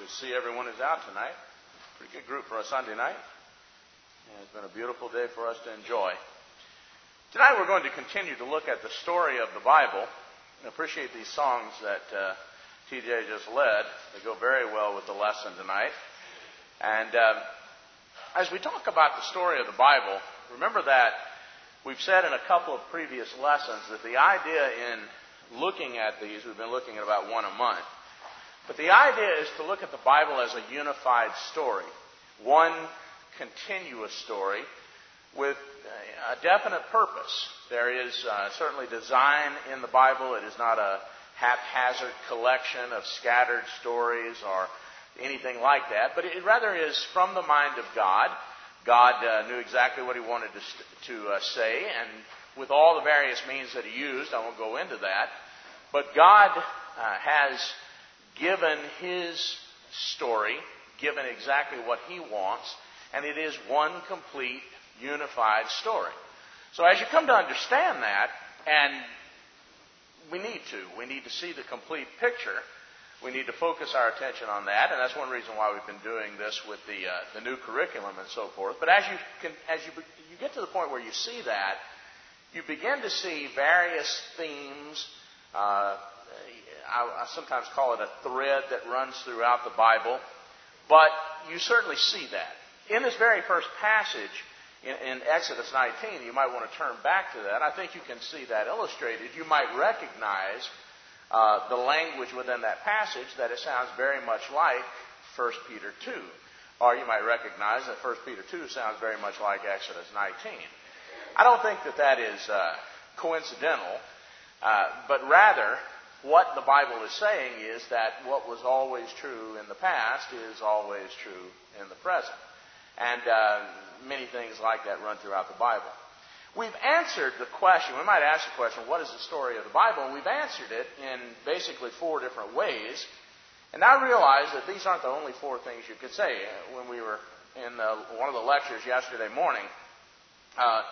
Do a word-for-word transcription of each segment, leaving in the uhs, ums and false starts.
to see everyone who's out tonight. Pretty good group for a Sunday night. And it's been a beautiful day for us to enjoy. Tonight we're going to continue to look at the story of the Bible. I appreciate these songs that uh, T J just led. They go very well with the lesson tonight. And uh, as we talk about the story of the Bible, remember that we've said in a couple of previous lessons that the idea in looking at these, we've been looking at about one a month, but the idea is to look at the Bible as a unified story, one continuous story with a definite purpose. There is uh, certainly design in the Bible. It is not a haphazard collection of scattered stories or anything like that, but it rather is from the mind of God. God uh, knew exactly what He wanted to, to uh, say, and with all the various means that He used, I won't go into that, but God uh, has given His story, given exactly what He wants, and it is one complete, unified story. So as you come to understand that, and we need to, we need to see the complete picture, we need to focus our attention on that, and that's one reason why we've been doing this with the uh, the new curriculum and so forth. But as you can, as you you get to the point where you see that, you begin to see various themes. Uh, I, I sometimes call it a thread that runs throughout the Bible, but you certainly see that in this very first passage in, in Exodus nineteen. You might want to turn back to that. I think you can see that illustrated. You might recognize Uh, the language within that passage, that it sounds very much like First Peter two. Or you might recognize that First Peter two sounds very much like Exodus nineteen. I don't think that that is uh, coincidental, uh, but rather what the Bible is saying is that what was always true in the past is always true in the present. And uh, many things like that run throughout the Bible. We've answered the question, we might ask the question, what is the story of the Bible? And we've answered it in basically four different ways. And I realize that these aren't the only four things you could say. When we were in the, one of the lectures yesterday morning, uh,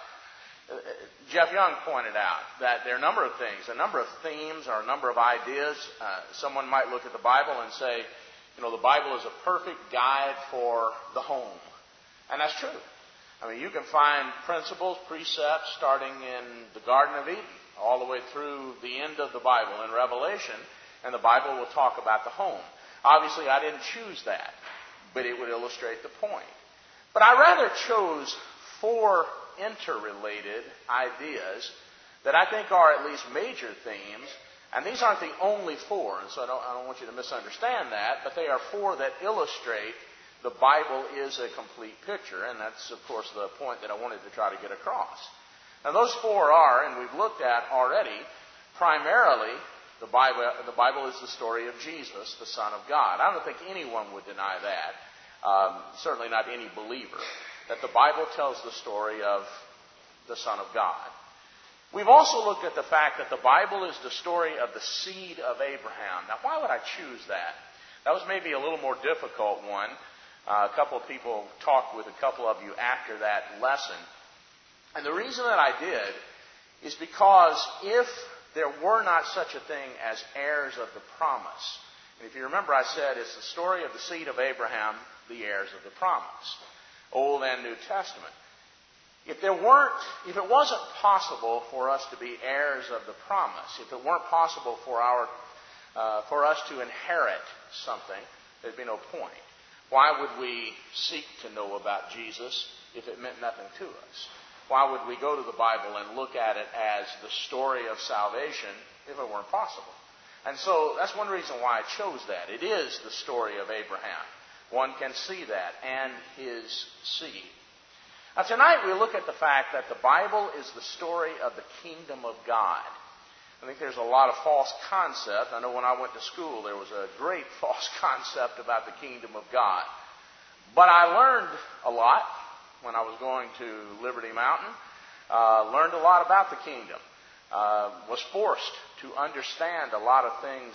Jeff Young pointed out that there are a number of things, a number of themes or a number of ideas. Uh, someone might look at the Bible and say, you know, the Bible is a perfect guide for the home. And that's true. I mean, you can find principles, precepts, starting in the Garden of Eden, all the way through the end of the Bible in Revelation, and the Bible will talk about the home. Obviously, I didn't choose that, but it would illustrate the point. But I rather chose four interrelated ideas that I think are at least major themes, and these aren't the only four, and so I don't, I don't want you to misunderstand that, but they are four that illustrate the Bible is a complete picture, and that's, of course, the point that I wanted to try to get across. Now, those four are, and we've looked at already, primarily, the Bible, the Bible is the story of Jesus, the Son of God. I don't think anyone would deny that, um, certainly not any believer, that the Bible tells the story of the Son of God. We've also looked at the fact that the Bible is the story of the seed of Abraham. Now, why would I choose that? That was maybe a little more difficult one. Uh, a couple of people talked with a couple of you after that lesson. And the reason that I did is because if there were not such a thing as heirs of the promise, and if you remember I said it's the story of the seed of Abraham, the heirs of the promise, Old and New Testament. If there weren't, if it wasn't possible for us to be heirs of the promise, if it weren't possible for our, uh, for us to inherit something, there'd be no point. Why would we seek to know about Jesus if it meant nothing to us? Why would we go to the Bible and look at it as the story of salvation if it weren't possible? And so that's one reason why I chose that. It is the story of Abraham. One can see that, and his seed. Now tonight we look at the fact that the Bible is the story of the kingdom of God. I think there's a lot of false concept. I know when I went to school there was a great false concept about the kingdom of God. But I learned a lot when I was going to Liberty Mountain. Uh, learned a lot about the kingdom. Uh, was forced to understand a lot of things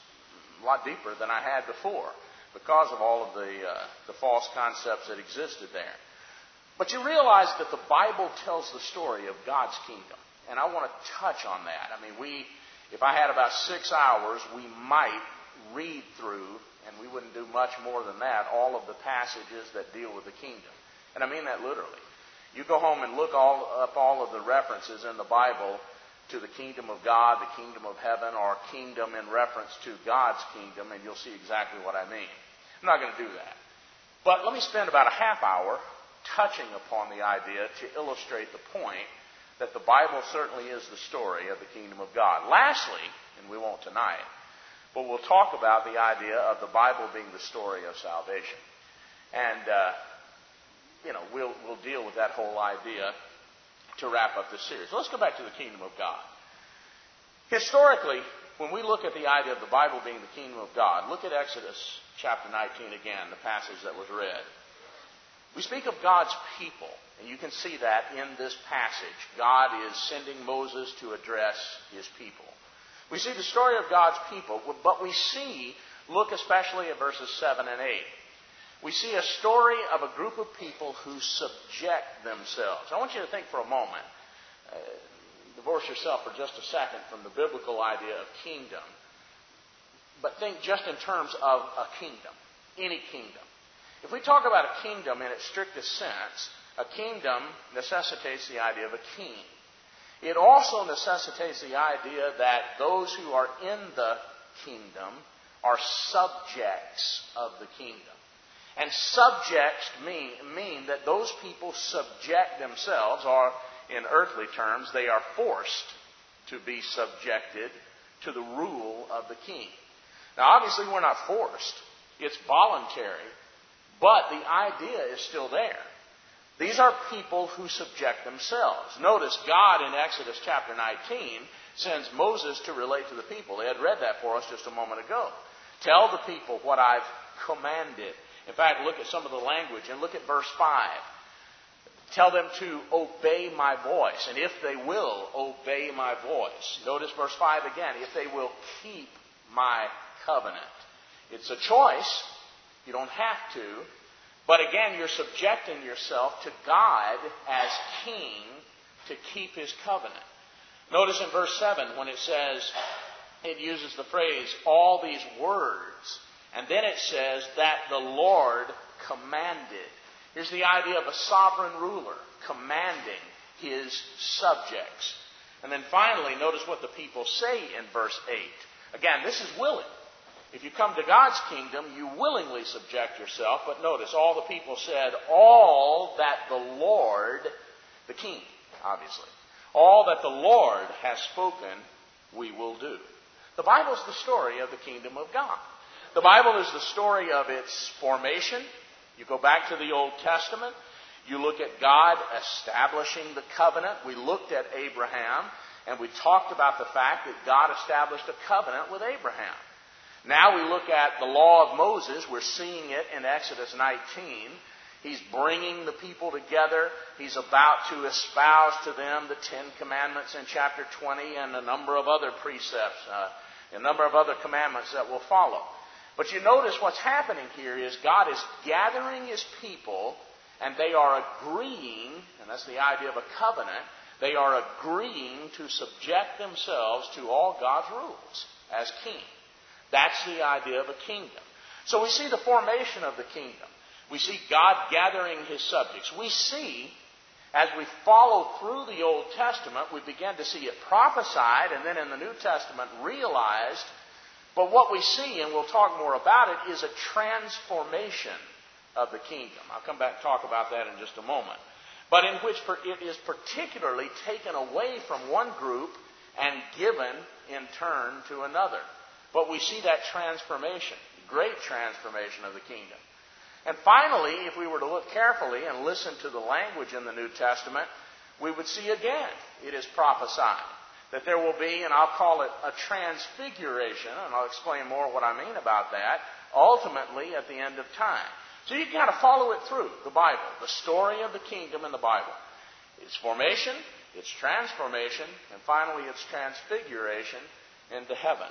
a lot deeper than I had before because of all of the, uh, the false concepts that existed there. But you realize that the Bible tells the story of God's kingdom. And I want to touch on that. I mean, we, if I had about six hours, we might read through, and we wouldn't couldn't do much more than that, all of the passages that deal with the kingdom. And I mean that literally. You go home and look all, up all of the references in the Bible to the kingdom of God, the kingdom of heaven, or kingdom in reference to God's kingdom, and you'll see exactly what I mean. I'm not going to do that. But let me spend about a half hour touching upon the idea to illustrate the point that the Bible certainly is the story of the kingdom of God. Lastly, and we won't tonight, but we'll talk about the idea of the Bible being the story of salvation. And, uh, you know, we'll, we'll deal with that whole idea to wrap up this series. So let's go back to the kingdom of God. Historically, when we look at the idea of the Bible being the kingdom of God, look at Exodus chapter nineteen again, the passage that was read. We speak of God's people, and you can see that in this passage. God is sending Moses to address his people. We see the story of God's people, but we see, look especially at verses seven and eight. We see a story of a group of people who subject themselves. I want you to think for a moment, uh, divorce yourself for just a second from the biblical idea of kingdom, but think just in terms of a kingdom, any kingdom. If we talk about a kingdom in its strictest sense, a kingdom necessitates the idea of a king. It also necessitates the idea that those who are in the kingdom are subjects of the kingdom. And subjects mean, mean that those people subject themselves, or in earthly terms, they are forced to be subjected to the rule of the king. Now, obviously, we're not forced. It's voluntary. But the idea is still there. These are people who subject themselves. Notice God in Exodus chapter nineteen sends Moses to relate to the people. They had read that for us just a moment ago. Tell the people what I've commanded. In fact, look at some of the language and look at verse five. Tell them to obey my voice. And if they will obey my voice. Notice verse five again. If they will keep my covenant. It's a choice. You don't have to. But again, you're subjecting yourself to God as king to keep his covenant. Notice in verse seven when it says, it uses the phrase, all these words. And then it says that the Lord commanded. Here's the idea of a sovereign ruler commanding his subjects. And then finally, notice what the people say in verse eight. Again, this is willing. If you come to God's kingdom, you willingly subject yourself. But notice, all the people said, all that the Lord, the king, obviously, all that the Lord has spoken, we will do. The Bible is the story of the kingdom of God. The Bible is the story of its formation. You go back to the Old Testament. You look at God establishing the covenant. We looked at Abraham, and we talked about the fact that God established a covenant with Abraham. Now we look at the law of Moses. We're seeing it in Exodus nineteen. He's bringing the people together. He's about to espouse to them the Ten Commandments in chapter twenty and a number of other precepts, uh, a number of other commandments that will follow. But you notice what's happening here is God is gathering his people, and they are agreeing, and that's the idea of a covenant, they are agreeing to subject themselves to all God's rules as king. That's the idea of a kingdom. So we see the formation of the kingdom. We see God gathering his subjects. We see, as we follow through the Old Testament, we begin to see it prophesied, and then in the New Testament realized. But what we see, and we'll talk more about it, is a transformation of the kingdom. I'll come back and talk about that in just a moment. But in which it is particularly taken away from one group and given in turn to another. But we see that transformation, great transformation of the kingdom. And finally, if we were to look carefully and listen to the language in the New Testament, we would see again, it is prophesied that there will be, and I'll call it a transfiguration, and I'll explain more what I mean about that, ultimately at the end of time. So you've got to follow it through, the Bible, the story of the kingdom in the Bible. Its formation, its transformation, and finally its transfiguration into heaven.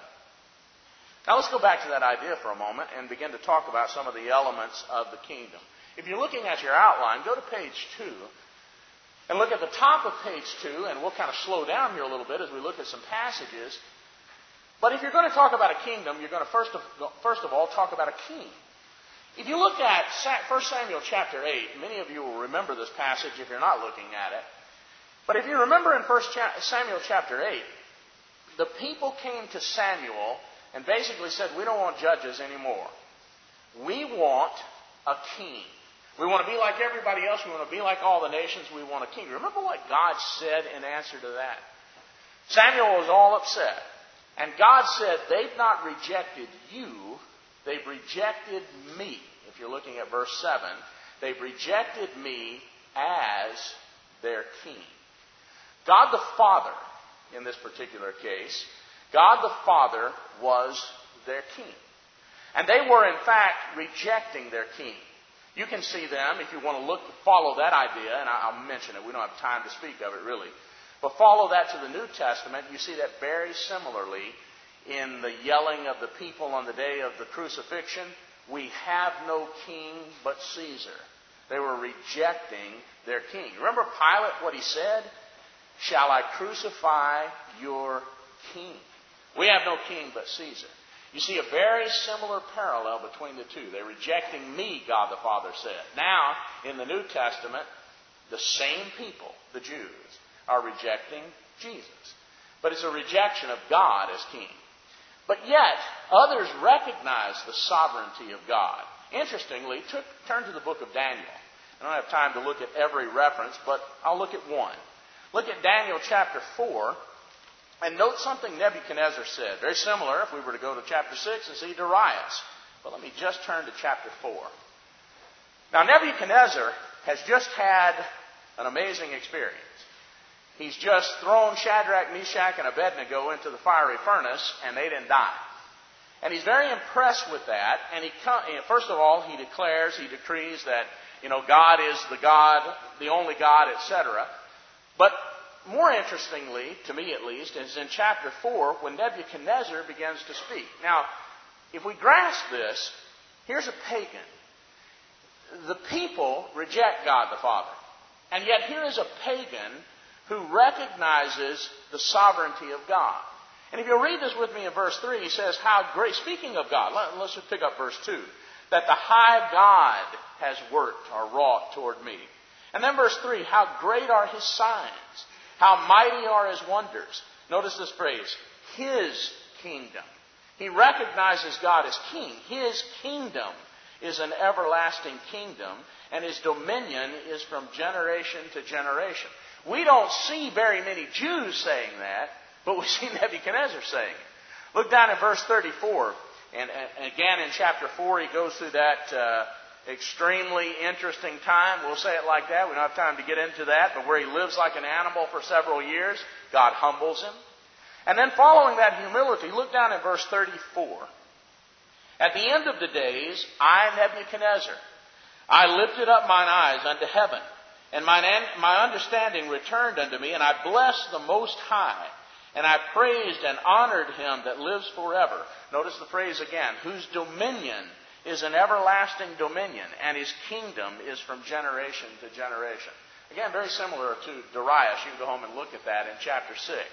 Now let's go back to that idea for a moment and begin to talk about some of the elements of the kingdom. If you're looking at your outline, go to page two and look at the top of page two, and we'll kind of slow down here a little bit as we look at some passages. But if you're going to talk about a kingdom, you're going to first of, first of all talk about a king. If you look at First Samuel chapter eight, many of you will remember this passage if you're not looking at it. But if you remember in First Samuel chapter eight, the people came to Samuel and basically said, we don't want judges anymore. We want a king. We want to be like everybody else. We want to be like all the nations. We want a king. Remember what God said in answer to that? Samuel was all upset. And God said, they've not rejected you. They've rejected me. If you're looking at verse seven, they've rejected me as their king. God the Father, in this particular case, God the Father was their king. And they were, in fact, rejecting their king. You can see them, if you want to look, follow that idea, and I'll mention it. We don't have time to speak of it, really. But follow that to the New Testament. You see that very similarly in the yelling of the people on the day of the crucifixion. We have no king but Caesar. They were rejecting their king. Remember Pilate, what he said? Shall I crucify your king? We have no king but Caesar. You see a very similar parallel between the two. They're rejecting me, God the Father said. Now, in the New Testament, the same people, the Jews, are rejecting Jesus. But it's a rejection of God as king. But yet, others recognize the sovereignty of God. Interestingly, took, turn to the book of Daniel. I don't have time to look at every reference, but I'll look at one. Look at Daniel chapter four. And note something Nebuchadnezzar said. Very similar if we were to go to chapter six and see Darius. But let me just turn to chapter four. Now Nebuchadnezzar has just had an amazing experience. He's just thrown Shadrach, Meshach, and Abednego into the fiery furnace, and they didn't die. And he's very impressed with that. And he, first of all, he declares, he decrees that, you know, God is the God, the only God, et cetera. But more interestingly, to me at least, is in chapter four when Nebuchadnezzar begins to speak. Now, if we grasp this, here's a pagan. The people reject God the Father. And yet here is a pagan who recognizes the sovereignty of God. And if you'll read this with me in verse three, he says, how great, speaking of God, let, let's just pick up verse two, that the high God has worked or wrought toward me. And then verse three, how great are his signs. How mighty are his wonders. Notice this phrase, his kingdom. He recognizes God as king. His kingdom is an everlasting kingdom, and his dominion is from generation to generation. We don't see very many Jews saying that, but we see Nebuchadnezzar saying it. Look down at verse thirty-four. And, and again in chapter four, he goes through that uh, extremely interesting time. We'll say it like that. We don't have time to get into that. But where he lives like an animal for several years, God humbles him. And then following that humility, look down at verse thirty-four. At the end of the days, I, Nebuchadnezzar, I lifted up mine eyes unto heaven, and mine, my understanding returned unto me, and I blessed the Most High, and I praised and honored him that lives forever. Notice the phrase again, whose dominion is an everlasting dominion, and his kingdom is from generation to generation. Again, very similar to Darius. You can go home and look at that in chapter six.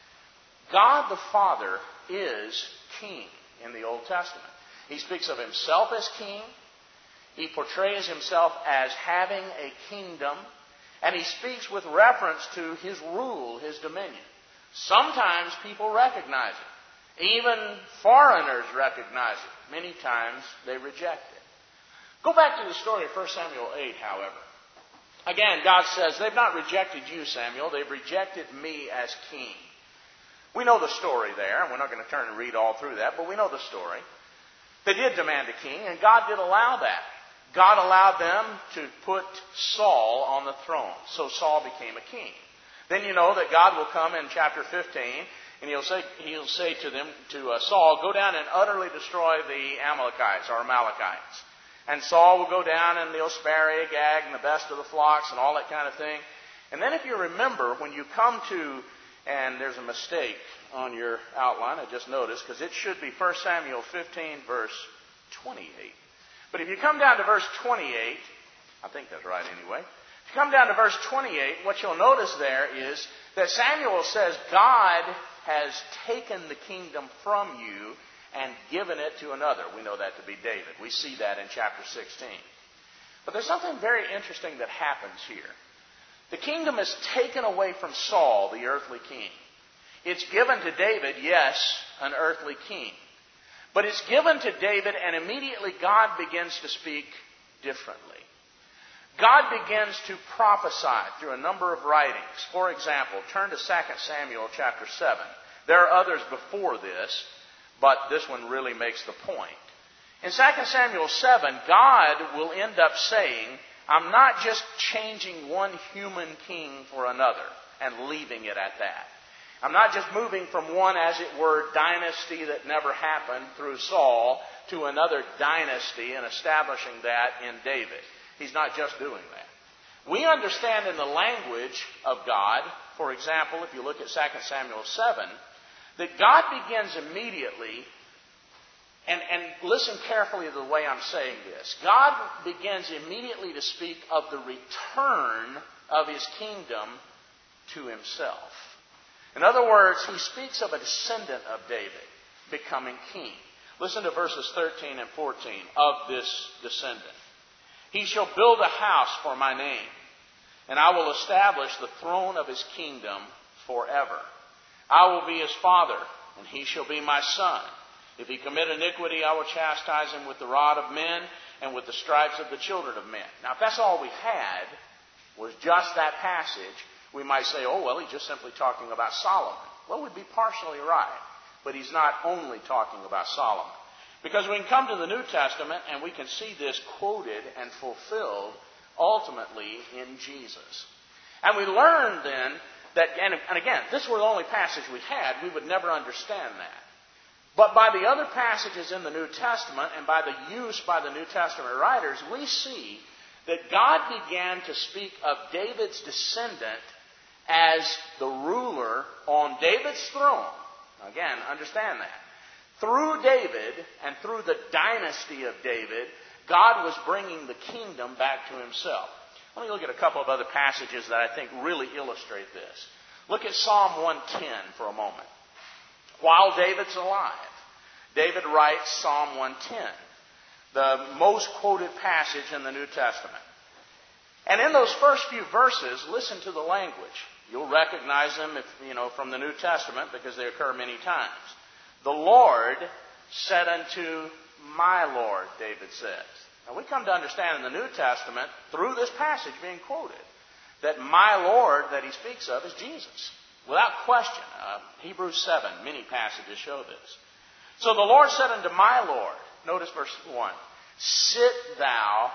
God the Father is king in the Old Testament. He speaks of himself as king. He portrays himself as having a kingdom. And he speaks with reference to his rule, his dominion. Sometimes people recognize it. Even foreigners recognize it. Many times they reject it. Go back to the story of First Samuel eight, however. Again, God says, they've not rejected you, Samuel. They've rejected me as king. We know the story there. We're not going to turn and read all through that, but we know the story. They did demand a king, and God did allow that. God allowed them to put Saul on the throne. So Saul became a king. Then you know that God will come in chapter fifteen, and he'll say, he'll say to them, to uh, Saul, go down and utterly destroy the Amalekites or Amalekites. And Saul will go down and they'll spare Agag and the best of the flocks and all that kind of thing. And then if you remember, when you come to, and there's a mistake on your outline, I just noticed, because it should be First Samuel fifteen, verse twenty-eight. But if you come down to verse twenty-eight, I think that's right anyway. If you come down to verse twenty-eight, what you'll notice there is that Samuel says, God has taken the kingdom from you and given it to another. We know that to be David. We see that in chapter sixteen. But there's something very interesting that happens here. The kingdom is taken away from Saul, the earthly king. It's given to David, yes, an earthly king. But it's given to David, and immediately God begins to speak differently. God begins to prophesy through a number of writings. For example, turn to Second Samuel chapter seven. There are others before this, but this one really makes the point. In Second Samuel seven, God will end up saying, I'm not just changing one human king for another and leaving it at that. I'm not just moving from one, as it were, dynasty that never happened through Saul to another dynasty and establishing that in David. He's not just doing that. We understand in the language of God, for example, if you look at Second Samuel seven, that God begins immediately, and, and listen carefully to the way I'm saying this. God begins immediately to speak of the return of His kingdom to Himself. In other words, He speaks of a descendant of David becoming king. Listen to verses thirteen and fourteen of this descendant. He shall build a house for my name, and I will establish the throne of his kingdom forever. I will be his father, and he shall be my son. If he commit iniquity, I will chastise him with the rod of men and with the stripes of the children of men. Now, if that's all we had, was just that passage, we might say, oh, well, he's just simply talking about Solomon. Well, we'd be partially right, but he's not only talking about Solomon. Because we can come to the New Testament and we can see this quoted and fulfilled ultimately in Jesus. And we learn then that, and, and again, if this were the only passage we had, we would never understand that. But by the other passages in the New Testament and by the use by the New Testament writers, we see that God began to speak of David's descendant as the ruler on David's throne. Again, understand that. Through David and through the dynasty of David, God was bringing the kingdom back to Himself. Let me look at a couple of other passages that I think really illustrate this. Look at Psalm one ten for a moment. While David's alive, David writes Psalm one ten, the most quoted passage in the New Testament. And in those first few verses, listen to the language. You'll recognize them if, you know, from the New Testament because they occur many times. The Lord said unto my Lord, David says. Now we come to understand in the New Testament, through this passage being quoted, that my Lord that he speaks of is Jesus. Without question. Uh, Hebrews seven, many passages show this. So the Lord said unto my Lord, notice verse one, sit thou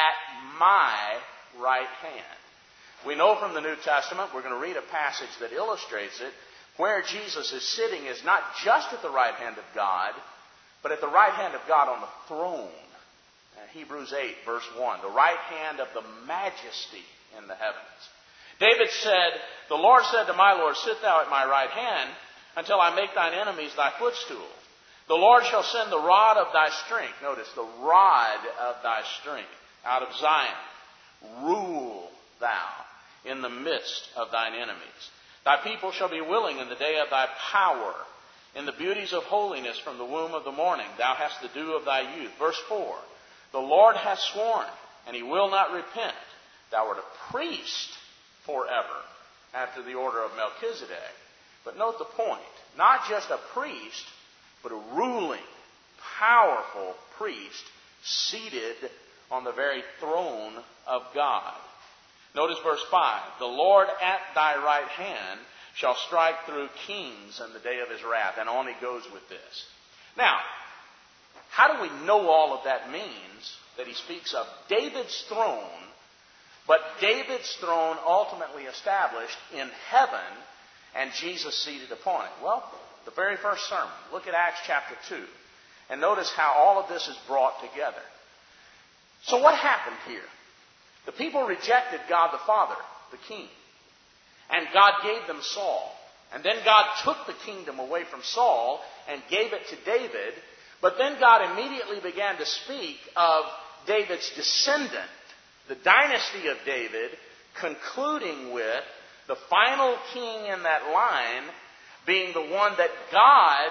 at my right hand. We know from the New Testament, we're going to read a passage that illustrates it, where Jesus is sitting is not just at the right hand of God, but at the right hand of God on the throne. Uh, Hebrews eight, verse one, the right hand of the majesty in the heavens. David said, the Lord said to my Lord, sit thou at my right hand until I make thine enemies thy footstool. The Lord shall send the rod of thy strength. Notice, the rod of thy strength out of Zion. Rule thou in the midst of thine enemies. Thy people shall be willing in the day of thy power. In the beauties of holiness from the womb of the morning, thou hast the dew of thy youth. Verse four, the Lord hath sworn, and he will not repent. Thou art a priest forever, after the order of Melchizedek. But note the point. Not just a priest, but a ruling, powerful priest seated on the very throne of God. Notice verse five. The Lord at thy right hand shall strike through kings in the day of his wrath. And on he goes with this. Now, how do we know all of that means that he speaks of David's throne, but David's throne ultimately established in heaven and Jesus seated upon it? Well, the very first sermon. Look at Acts chapter two. And notice how all of this is brought together. So what happened here? The people rejected God the Father, the King. And God gave them Saul. And then God took the kingdom away from Saul and gave it to David. But then God immediately began to speak of David's descendant, the dynasty of David, concluding with the final king in that line being the one that God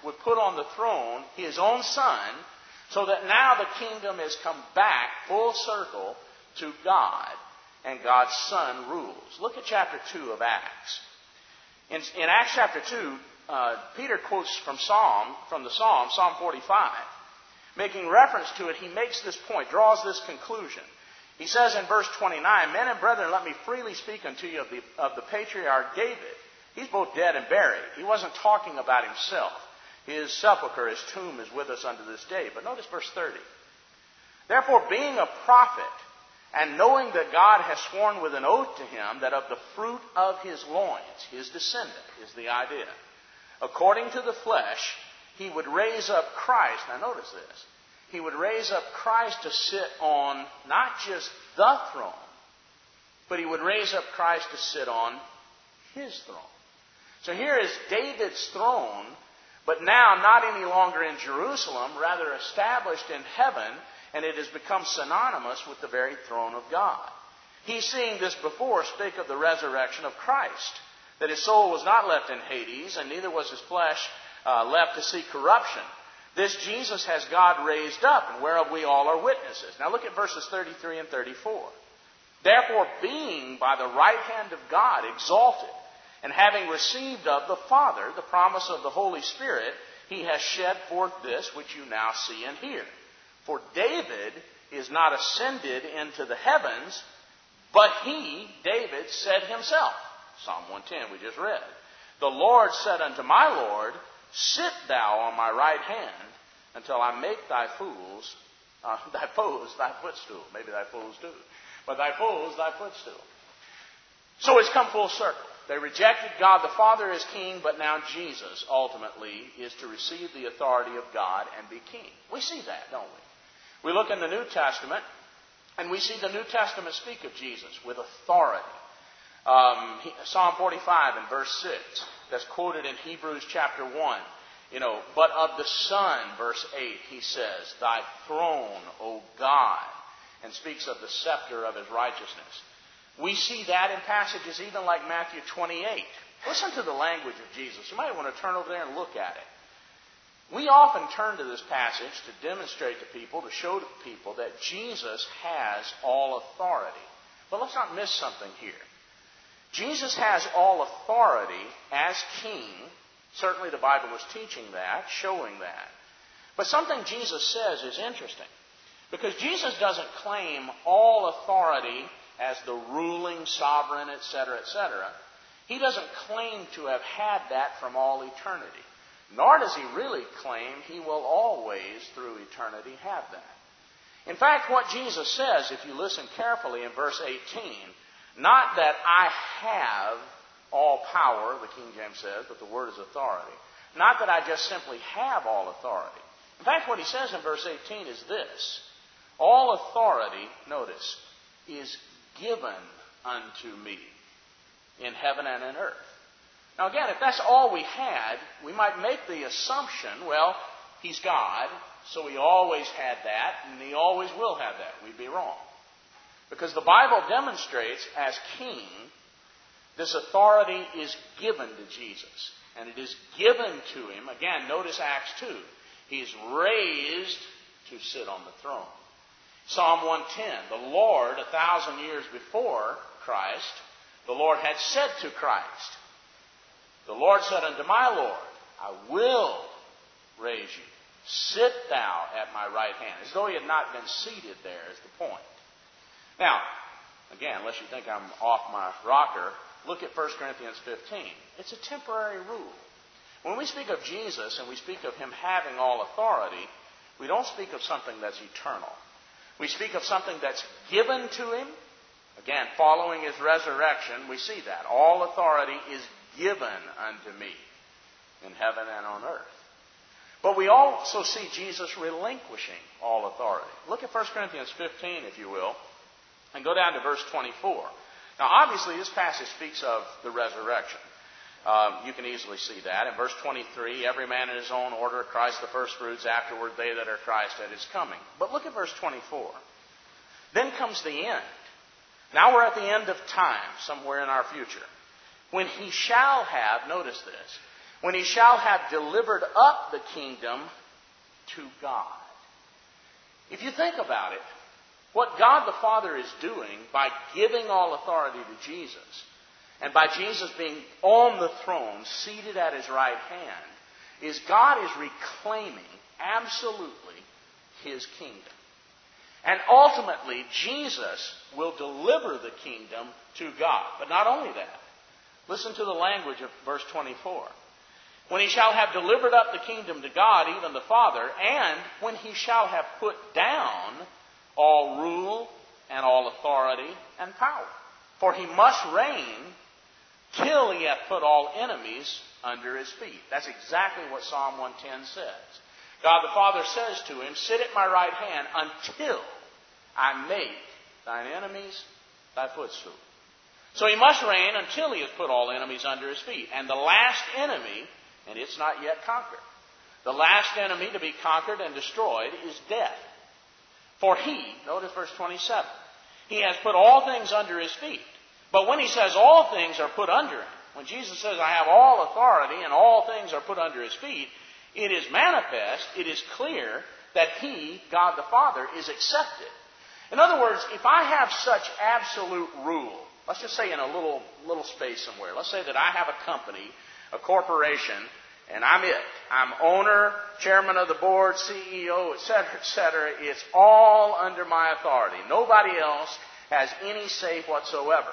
would put on the throne his own son, so that now the kingdom has come back full circle to God, and God's Son rules. Look at chapter two of Acts. In, in Acts chapter two, uh, Peter quotes from Psalm, from the Psalm, Psalm forty-five. Making reference to it, he makes this point, draws this conclusion. He says in verse twenty-nine, "Men and brethren, let me freely speak unto you of the, of the patriarch David. He's both dead and buried." He wasn't talking about himself. His sepulchre, his tomb, is with us unto this day. But notice verse thirty. "Therefore, being a prophet, and knowing that God has sworn with an oath to him that of the fruit of his loins," his descendant is the idea, "according to the flesh, he would raise up Christ." Now notice this. He would raise up Christ to sit on not just the throne, but he would raise up Christ to sit on his throne. So here is David's throne, but now not any longer in Jerusalem, rather established in heaven, and it has become synonymous with the very throne of God. He's seeing this before speak of the resurrection of Christ, that his soul was not left in Hades, and neither was his flesh uh, left to see corruption. This Jesus has God raised up, and whereof we all are witnesses. Now look at verses thirty-three and thirty-four. "Therefore, being by the right hand of God exalted, and having received of the Father the promise of the Holy Spirit, he has shed forth this which you now see and hear. For David is not ascended into the heavens, but he," David, "said himself," Psalm one ten we just read, "The Lord said unto my Lord, Sit thou on my right hand until I make thy fools, uh, thy foes thy footstool." Maybe thy foes too. But thy foes thy footstool. So it's come full circle. They rejected God the Father as king, but now Jesus ultimately is to receive the authority of God and be king. We see that, don't we? We look in the New Testament, and we see the New Testament speak of Jesus with authority. Um, Psalm forty-five and verse six, that's quoted in Hebrews chapter one. You know, "But of the Son," verse eight, he says, "Thy throne, O God," and speaks of the scepter of his righteousness. We see that in passages even like Matthew twenty-eight. Listen to the language of Jesus. You might want to turn over there and look at it. We often turn to this passage to demonstrate to people, to show to people that Jesus has all authority. But let's not miss something here. Jesus has all authority as king. Certainly the Bible is teaching that, showing that. But something Jesus says is interesting. Because Jesus doesn't claim all authority as the ruling sovereign, et cetera, et cetera. He doesn't claim to have had that from all eternity. Nor does he really claim he will always, through eternity, have that. In fact, what Jesus says, if you listen carefully in verse eighteen, not that I have all power, the King James says, but the word is authority. Not that I just simply have all authority. In fact, what he says in verse eighteen is this: all authority, notice, is given unto me in heaven and in earth. Now again, if that's all we had, we might make the assumption, well, he's God, so he always had that, and he always will have that. We'd be wrong. Because the Bible demonstrates, as king, this authority is given to Jesus. And it is given to him. Again, notice Acts two. He's raised to sit on the throne. Psalm one ten. The Lord, a thousand years before Christ, the Lord had said to Christ, the Lord said unto my Lord, I will raise you. Sit thou at my right hand. As though he had not been seated there is the point. Now, again, unless you think I'm off my rocker, look at First Corinthians fifteen. It's a temporary rule. When we speak of Jesus and we speak of him having all authority, we don't speak of something that's eternal. We speak of something that's given to him. Again, following his resurrection, we see that. All authority is given unto me in heaven and on earth. But we also see Jesus relinquishing all authority. Look at First Corinthians fifteen, if you will, and go down to verse twenty-four. Now, obviously, this passage speaks of the resurrection. Um, you can easily see that. In verse twenty-three, every man in his own order, Christ the firstfruits, afterward they that are Christ at his coming. But look at verse twenty-four. Then comes the end. Now we're at the end of time, somewhere in our future. When he shall have, notice this, when he shall have delivered up the kingdom to God. If you think about it, what God the Father is doing by giving all authority to Jesus, and by Jesus being on the throne, seated at his right hand, is God is reclaiming absolutely his kingdom. And ultimately, Jesus will deliver the kingdom to God. But not only that. Listen to the language of verse twenty-four. When he shall have delivered up the kingdom to God, even the Father, and when he shall have put down all rule and all authority and power. For he must reign till he hath put all enemies under his feet. That's exactly what Psalm one ten says. God the Father says to him, sit at my right hand until I make thine enemies thy footstool. So he must reign until he has put all enemies under his feet. And the last enemy, and it's not yet conquered, the last enemy to be conquered and destroyed is death. For he, notice verse twenty-seven, he has put all things under his feet. But when he says all things are put under him, when Jesus says I have all authority and all things are put under his feet, it is manifest, it is clear that he, God the Father, is accepted. In other words, if I have such absolute rule, let's just say in a little, little space somewhere, let's say that I have a company, a corporation, and I'm it. I'm owner, chairman of the board, C E O, et cetera, et cetera. It's all under my authority. Nobody else has any say whatsoever.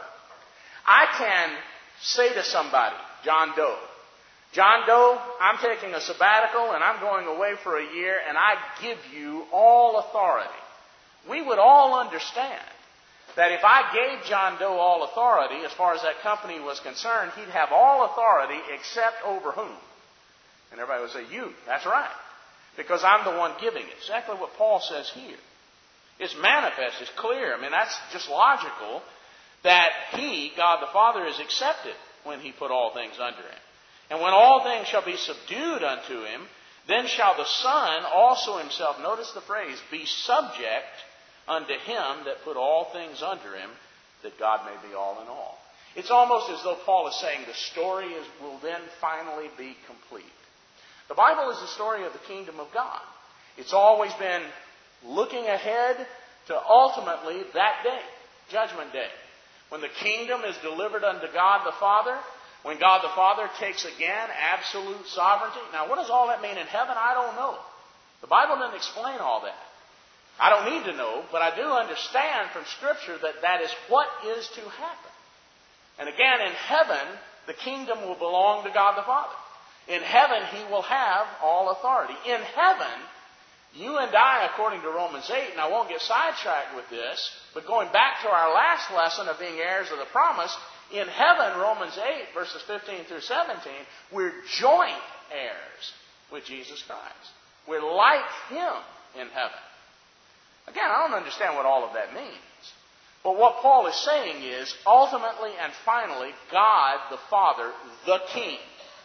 I can say to somebody, John Doe, John Doe, I'm taking a sabbatical and I'm going away for a year and I give you all authority. We would all understand that if I gave John Doe all authority, as far as that company was concerned, he'd have all authority except over whom? And everybody would say, you. That's right. Because I'm the one giving it. Exactly what Paul says here. It's manifest. It's clear. I mean, that's just logical that he, God the Father, is accepted when he put all things under him. And when all things shall be subdued unto him, then shall the Son also himself, notice the phrase, be subject unto him that put all things under him, that God may be all in all. It's almost as though Paul is saying the story is, will then finally be complete. The Bible is the story of the kingdom of God. It's always been looking ahead to ultimately that day, Judgment Day, when the kingdom is delivered unto God the Father, when God the Father takes again absolute sovereignty. Now, what does all that mean in heaven? I don't know. The Bible doesn't explain all that. I don't need to know, but I do understand from Scripture that that is what is to happen. And again, in heaven, the kingdom will belong to God the Father. In heaven, he will have all authority. In heaven, you and I, according to Romans eight, and I won't get sidetracked with this, but going back to our last lesson of being heirs of the promise, in heaven, Romans eight, verses fifteen through seventeen, we're joint heirs with Jesus Christ. We're like him in heaven. Again, I don't understand what all of that means. But what Paul is saying is, ultimately and finally, God the Father, the King,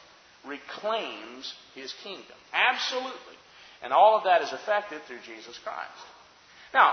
reclaims his kingdom. Absolutely. And all of that is effected through Jesus Christ. Now,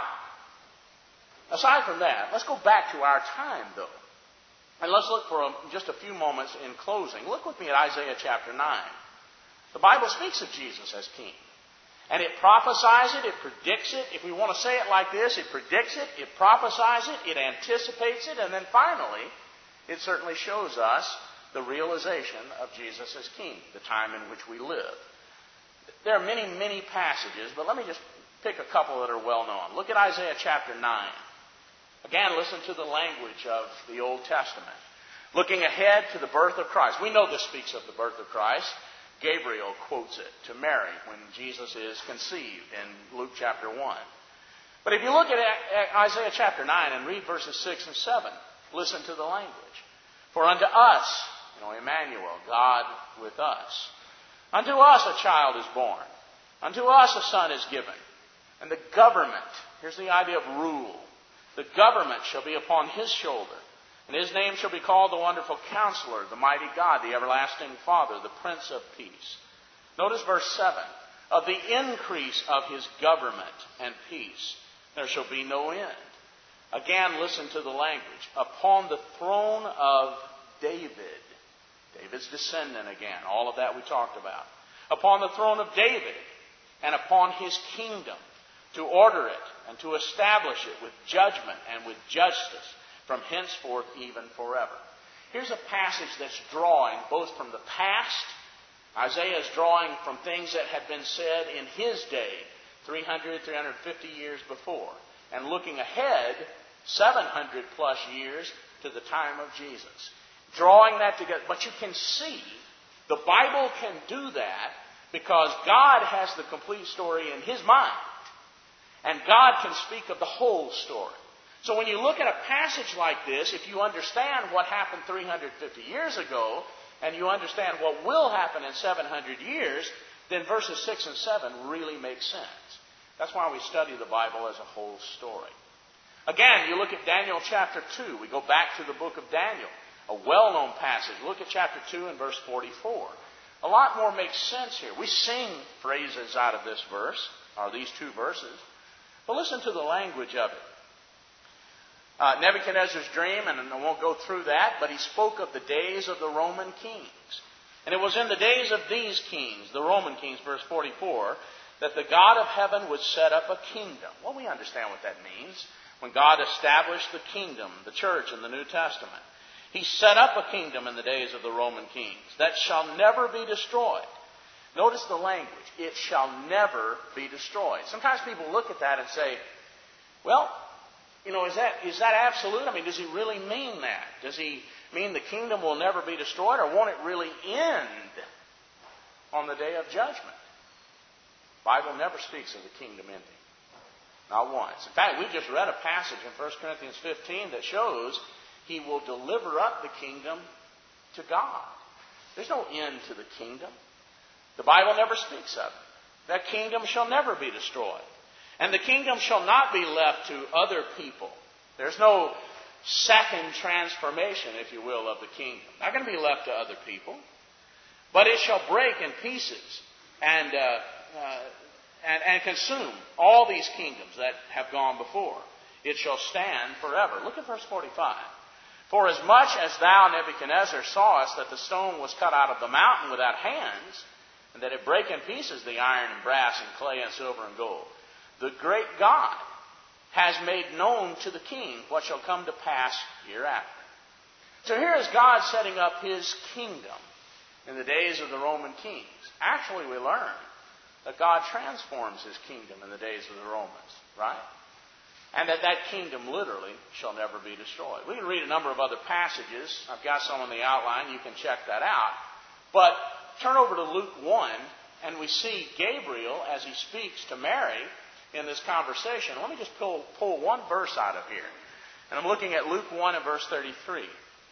aside from that, let's go back to our time, though. And let's look for a, just a few moments in closing. Look with me at Isaiah chapter nine. The Bible speaks of Jesus as King. And it prophesies it, it predicts it. If we want to say it like this, it predicts it, it prophesies it, it anticipates it, and then finally, it certainly shows us the realization of Jesus as King, the time in which we live. There are many, many passages, but let me just pick a couple that are well known. Look at Isaiah chapter nine. Again, listen to the language of the Old Testament. Looking ahead to the birth of Christ. We know this speaks of the birth of Christ. Gabriel quotes it to Mary when Jesus is conceived in Luke chapter one. But if you look at Isaiah chapter nine and read verses six and seven, listen to the language. For unto us, you know, Emmanuel, God with us, unto us a child is born, unto us a son is given, and the government, here's the idea of rule, the government shall be upon his shoulder. And his name shall be called the Wonderful Counselor, the Mighty God, the Everlasting Father, the Prince of Peace. Notice verse seven. Of the increase of his government and peace, there shall be no end. Again, listen to the language. Upon the throne of David. David's descendant again. All of that we talked about. Upon the throne of David and upon his kingdom, to order it and to establish it with judgment and with justice from henceforth even forever. Here's a passage that's drawing both from the past. Isaiah is drawing from things that had been said in his day, three hundred, three hundred fifty years before, and looking ahead seven hundred plus years to the time of Jesus. Drawing that together. But you can see the Bible can do that because God has the complete story in His mind. And God can speak of the whole story. So when you look at a passage like this, if you understand what happened three hundred fifty years ago, and you understand what will happen in seven hundred years, then verses six and seven really make sense. That's why we study the Bible as a whole story. Again, you look at Daniel chapter two. We go back to the book of Daniel, a well-known passage. Look at chapter two and verse forty-four. A lot more makes sense here. We sing phrases out of this verse, or these two verses. But listen to the language of it. Uh, Nebuchadnezzar's dream, and I won't go through that, but he spoke of the days of the Roman kings. And it was in the days of these kings, the Roman kings, verse forty-four, that the God of heaven would set up a kingdom. Well, we understand what that means. When God established the kingdom, the church in the New Testament, He set up a kingdom in the days of the Roman kings that shall never be destroyed. Notice the language. It shall never be destroyed. Sometimes people look at that and say, well, you know, is that is that absolute? I mean, does he really mean that? Does he mean the kingdom will never be destroyed, or won't it really end on the day of judgment? The Bible never speaks of the kingdom ending. Not once. In fact, we just read a passage in First Corinthians fifteen that shows He will deliver up the kingdom to God. There's no end to the kingdom. The Bible never speaks of it. That kingdom shall never be destroyed. And the kingdom shall not be left to other people. There's no second transformation, if you will, of the kingdom. Not going to be left to other people. But it shall break in pieces and, uh, uh, and, and consume all these kingdoms that have gone before. It shall stand forever. Look at verse forty-five. For as much as thou, Nebuchadnezzar, sawest that the stone was cut out of the mountain without hands, and that it brake in pieces the iron and brass and clay and silver and gold, the great God has made known to the king what shall come to pass hereafter. So here is God setting up His kingdom in the days of the Roman kings. Actually, we learn that God transforms His kingdom in the days of the Romans, right? And that that kingdom literally shall never be destroyed. We can read a number of other passages. I've got some on the outline. You can check that out. But turn over to Luke one, and we see Gabriel as he speaks to Mary in this conversation. Let me just pull, pull one verse out of here. And I'm looking at Luke one and verse thirty-three.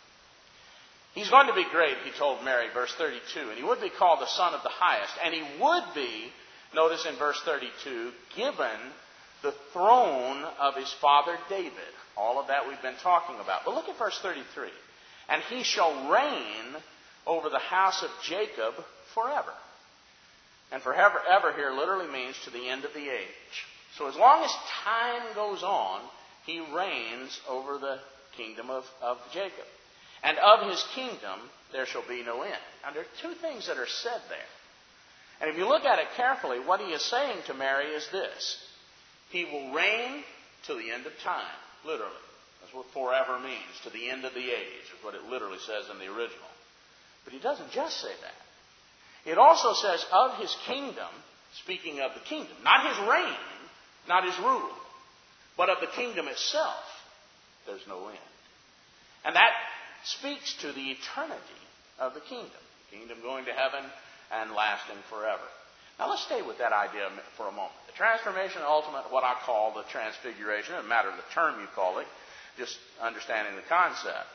He's going to be great, he told Mary, verse thirty-two. And he would be called the Son of the Highest. And he would be, notice in verse thirty-two, given the throne of his father David. All of that we've been talking about. But look at verse thirty-three. And he shall reign over the house of Jacob forever. And forever ever here literally means to the end of the age. So as long as time goes on, he reigns over the kingdom of, of Jacob. And of his kingdom there shall be no end. Now there are two things that are said there. And if you look at it carefully, what he is saying to Mary is this. He will reign till the end of time, literally. That's what forever means, to the end of the age, is what it literally says in the original. But he doesn't just say that. It also says of his kingdom, speaking of the kingdom, not his reign, not his rule, but of the kingdom itself, there's no end. And that speaks to the eternity of the kingdom. The kingdom going to heaven and lasting forever. Now let's stay with that idea for a moment. The transformation, ultimate, what I call the transfiguration, it doesn't matter the term you call it, just understanding the concept.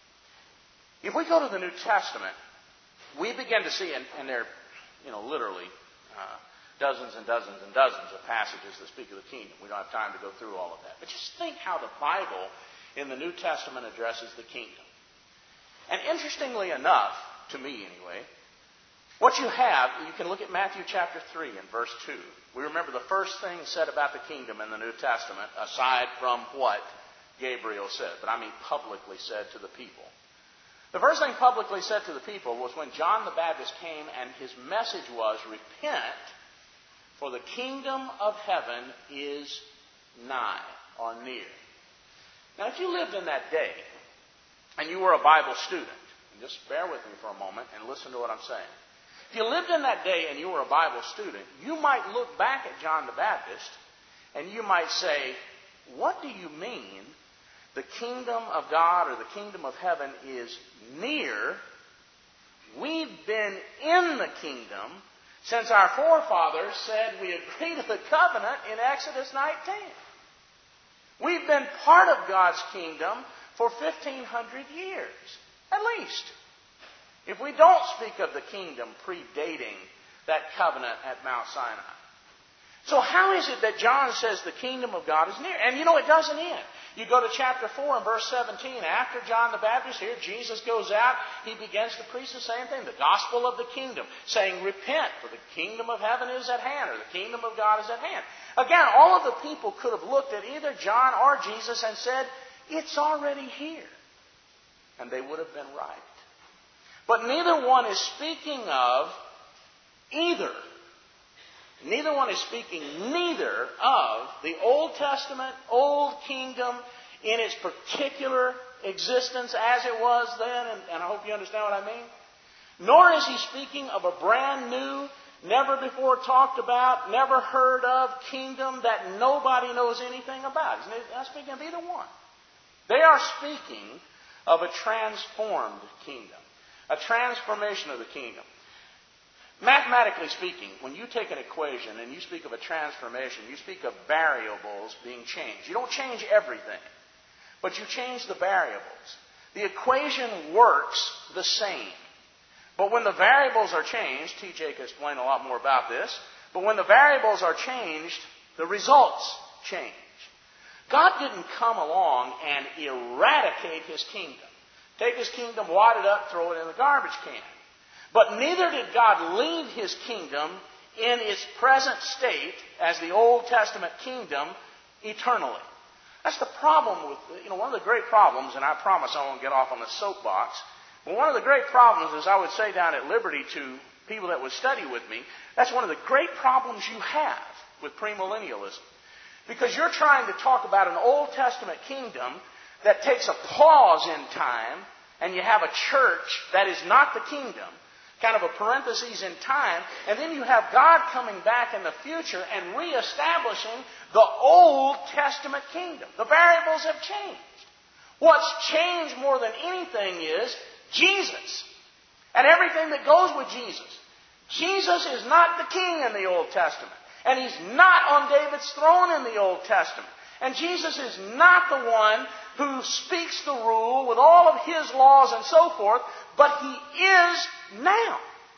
If we go to the New Testament, we begin to see, and, and there are, you know, literally uh, dozens and dozens and dozens of passages that speak of the kingdom. We don't have time to go through all of that. But just think how the Bible in the New Testament addresses the kingdom. And interestingly enough, to me anyway, what you have, you can look at Matthew chapter three and verse two. We remember the first thing said about the kingdom in the New Testament, aside from what Gabriel said, but I mean publicly said to the people. The first thing publicly said to the people was when John the Baptist came and his message was, repent, for the kingdom of heaven is nigh or near. Now, if you lived in that day and you were a Bible student, and just bear with me for a moment and listen to what I'm saying. If you lived in that day and you were a Bible student, you might look back at John the Baptist and you might say, what do you mean the kingdom of God or the kingdom of heaven is near? We've been in the kingdom since our forefathers said we agreed to the covenant in Exodus nineteen. We've been part of God's kingdom for fifteen hundred years, at least. If we don't speak of the kingdom predating that covenant at Mount Sinai. So how is it that John says the kingdom of God is near? And you know, it doesn't end. You go to chapter four and verse seventeen. After John the Baptist here, Jesus goes out. He begins to preach the same thing. The gospel of the kingdom. Saying, repent, for the kingdom of heaven is at hand. Or the kingdom of God is at hand. Again, all of the people could have looked at either John or Jesus and said, it's already here. And they would have been right. But neither one is speaking of either. Neither one is speaking neither of the Old Testament, Old Kingdom in its particular existence as it was then, and, and I hope you understand what I mean. Nor is he speaking of a brand new, never before talked about, never heard of kingdom that nobody knows anything about. He's not speaking of either one. They are speaking of a transformed kingdom, a transformation of the kingdom. Mathematically speaking, when you take an equation and you speak of a transformation, you speak of variables being changed. You don't change everything, but you change the variables. The equation works the same. But when the variables are changed, T J can explain a lot more about this, but when the variables are changed, the results change. God didn't come along and eradicate His kingdom. Take His kingdom, wad it up, throw it in the garbage can. But neither did God leave His kingdom in its present state as the Old Testament kingdom eternally. That's the problem with, you know, one of the great problems, and I promise I won't get off on the soapbox, but one of the great problems is I would say down at Liberty to people that would study with me, that's one of the great problems you have with premillennialism. Because you're trying to talk about an Old Testament kingdom that takes a pause in time, and you have a church that is not the kingdom, kind of a parenthesis in time, and then you have God coming back in the future and reestablishing the Old Testament kingdom. The variables have changed. What's changed more than anything is Jesus and everything that goes with Jesus. Jesus is not the king in the Old Testament, and He's not on David's throne in the Old Testament. And Jesus is not the one who speaks the rule with all of His laws and so forth, but He is now.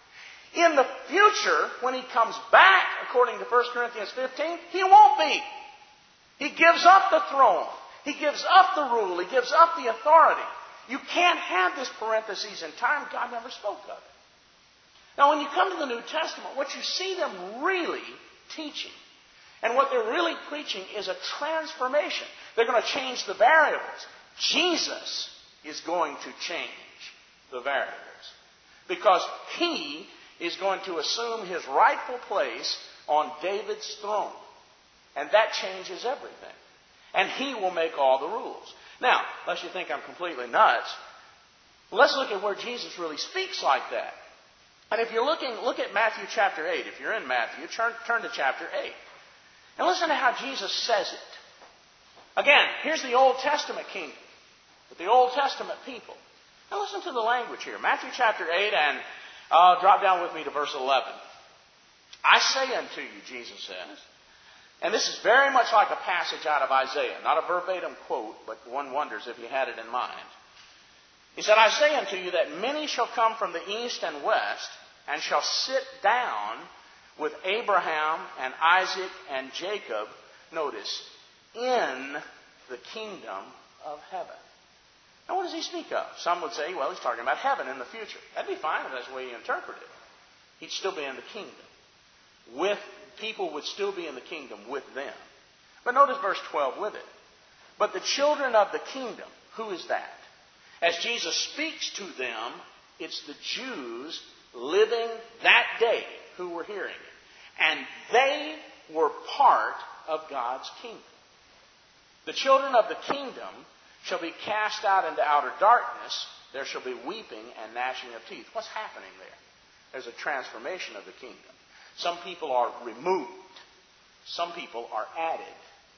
In the future, when He comes back, according to First Corinthians fifteen, He won't be. He gives up the throne. He gives up the rule. He gives up the authority. You can't have this parenthesis in time. God never spoke of it. Now, when you come to the New Testament, what you see them really teaching, and what they're really preaching, is a transformation. They're going to change the variables. Jesus is going to change the variables. Because He is going to assume His rightful place on David's throne. And that changes everything. And He will make all the rules. Now, unless you think I'm completely nuts, let's look at where Jesus really speaks like that. And if you're looking, look at Matthew chapter eight. If you're in Matthew, turn, turn to chapter eight. And listen to how Jesus says it. Again, here's the Old Testament kingdom with the Old Testament people. Now listen to the language here. Matthew chapter eight, and uh, drop down with me to verse eleven. I say unto you, Jesus says, and this is very much like a passage out of Isaiah. Not a verbatim quote, but one wonders if you had it in mind. He said, I say unto you that many shall come from the east and west, and shall sit down with Abraham and Isaac and Jacob, notice, in the kingdom of heaven. Now what does he speak of? Some would say, well, he's talking about heaven in the future. That'd be fine if that's the way you interpret it. He'd still be in the kingdom. With people would still be in the kingdom with them. But notice verse twelve with it. But the children of the kingdom, who is that? As Jesus speaks to them, it's the Jews living that day who were hearing it. And they were part of God's kingdom. The children of the kingdom shall be cast out into outer darkness. There shall be weeping and gnashing of teeth. What's happening there? There's a transformation of the kingdom. Some people are removed. Some people are added.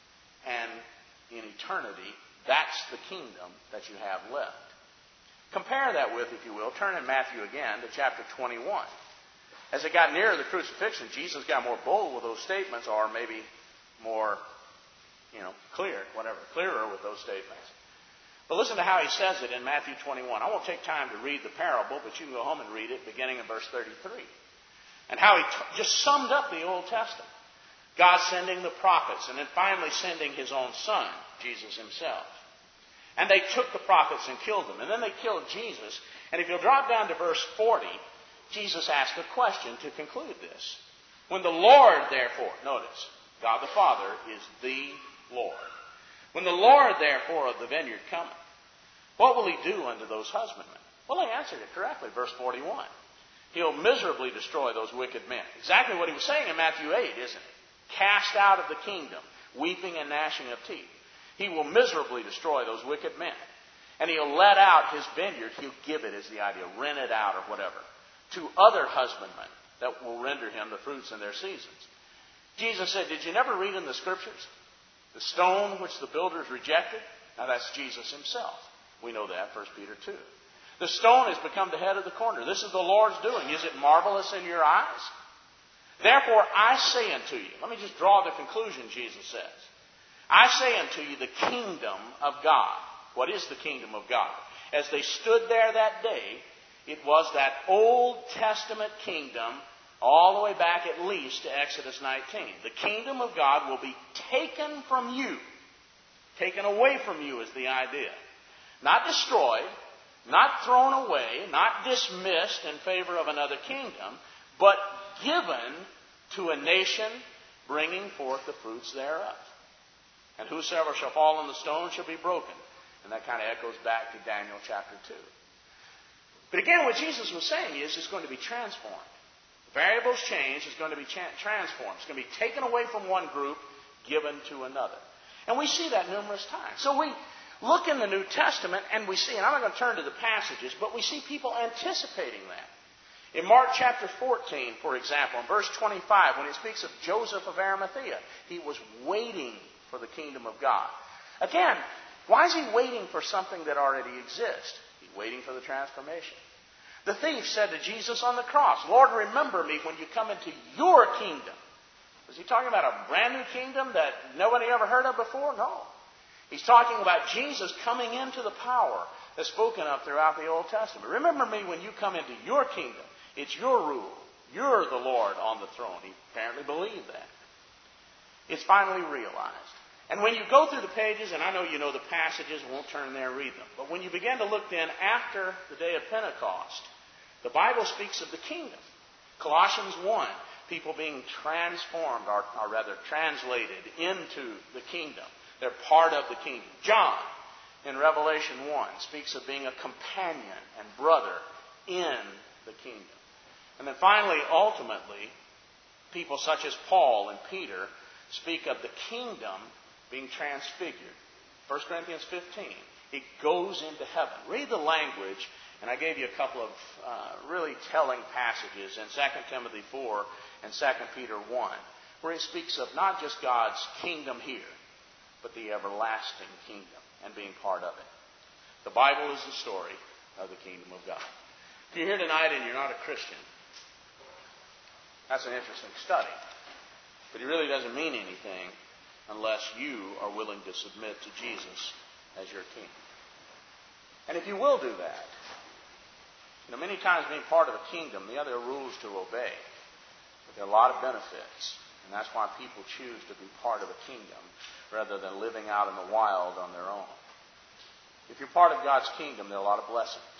And in eternity, that's the kingdom that you have left. Compare that with, if you will, turn in Matthew again to chapter twenty-one. As it got nearer the crucifixion, Jesus got more bold with those statements, or maybe more, you know, clear, whatever, clearer with those statements. But listen to how he says it in Matthew twenty-one. I won't take time to read the parable, but you can go home and read it beginning in verse thirty-three. And how he t- just summed up the Old Testament. God sending the prophets, and then finally sending his own son, Jesus himself. And they took the prophets and killed them. And then they killed Jesus. And if you'll drop down to verse forty, Jesus asked a question to conclude this. When the Lord, therefore, notice, God the Father is the Lord. When the Lord, therefore, of the vineyard cometh, what will he do unto those husbandmen? Well, they answered it correctly, verse forty-one. He'll miserably destroy those wicked men. Exactly what he was saying in Matthew eight, isn't it? Cast out of the kingdom, weeping and gnashing of teeth. He will miserably destroy those wicked men. And he'll let out his vineyard, he'll give it, is the idea, rent it out or whatever, to other husbandmen that will render him the fruits in their seasons. Jesus said, did you never read in the Scriptures? The stone which the builders rejected? Now that's Jesus himself. We know that, First Peter two. The stone has become the head of the corner. This is the Lord's doing. Is it marvelous in your eyes? Therefore I say unto you, let me just draw the conclusion Jesus says. I say unto you the kingdom of God. What is the kingdom of God? As they stood there that day, it was that Old Testament kingdom all the way back at least to Exodus nineteen. The kingdom of God will be taken from you. Taken away from you is the idea. Not destroyed, not thrown away, not dismissed in favor of another kingdom, but given to a nation bringing forth the fruits thereof. And whosoever shall fall on the stone shall be broken. And that kind of echoes back to Daniel chapter two. But again, what Jesus was saying is it's going to be transformed. The variables change, it's going to be cha- transformed. It's going to be taken away from one group, given to another. And we see that numerous times. So we look in the New Testament and we see, and I'm not going to turn to the passages, but we see people anticipating that. In Mark chapter fourteen, for example, in verse twenty-five, when it speaks of Joseph of Arimathea, he was waiting for the kingdom of God. Again, why is he waiting for something that already exists? He's waiting for the transformation. The thief said to Jesus on the cross, Lord, remember me when you come into your kingdom. Was he talking about a brand new kingdom that nobody ever heard of before? No. He's talking about Jesus coming into the power that's spoken of throughout the Old Testament. Remember me when you come into your kingdom. It's your rule. You're the Lord on the throne. He apparently believed that. It's finally realized. And when you go through the pages, and I know you know the passages, I won't turn there and read them, but when you begin to look then after the day of Pentecost, the Bible speaks of the kingdom. Colossians one, people being transformed, or, or rather translated into the kingdom. They're part of the kingdom. John, in Revelation one, speaks of being a companion and brother in the kingdom. And then finally, ultimately, people such as Paul and Peter speak of the kingdom being transfigured. First Corinthians fifteen. It goes into heaven. Read the language, and I gave you a couple of uh, really telling passages in Second Timothy four and Second Peter one, where it speaks of not just God's kingdom here, but the everlasting kingdom and being part of it. The Bible is the story of the kingdom of God. If you're here tonight and you're not a Christian, that's an interesting study. But it really doesn't mean anything unless you are willing to submit to Jesus as your king. And if you will do that, you know, many times being part of a kingdom, the other rules to obey. But there are a lot of benefits. And that's why people choose to be part of a kingdom rather than living out in the wild on their own. If you're part of God's kingdom, there are a lot of blessings.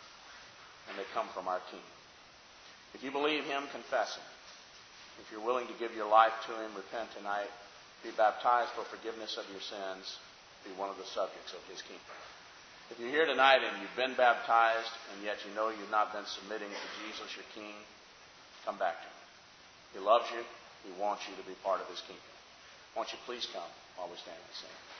And they come from our King. If you believe Him, confess Him. If you're willing to give your life to Him, repent tonight, be baptized for forgiveness of your sins, be one of the subjects of His kingdom. If you're here tonight and you've been baptized and yet you know you've not been submitting to Jesus, your King, come back to Him. He loves you. He wants you to be part of His kingdom. Won't you please come while we stand and sing?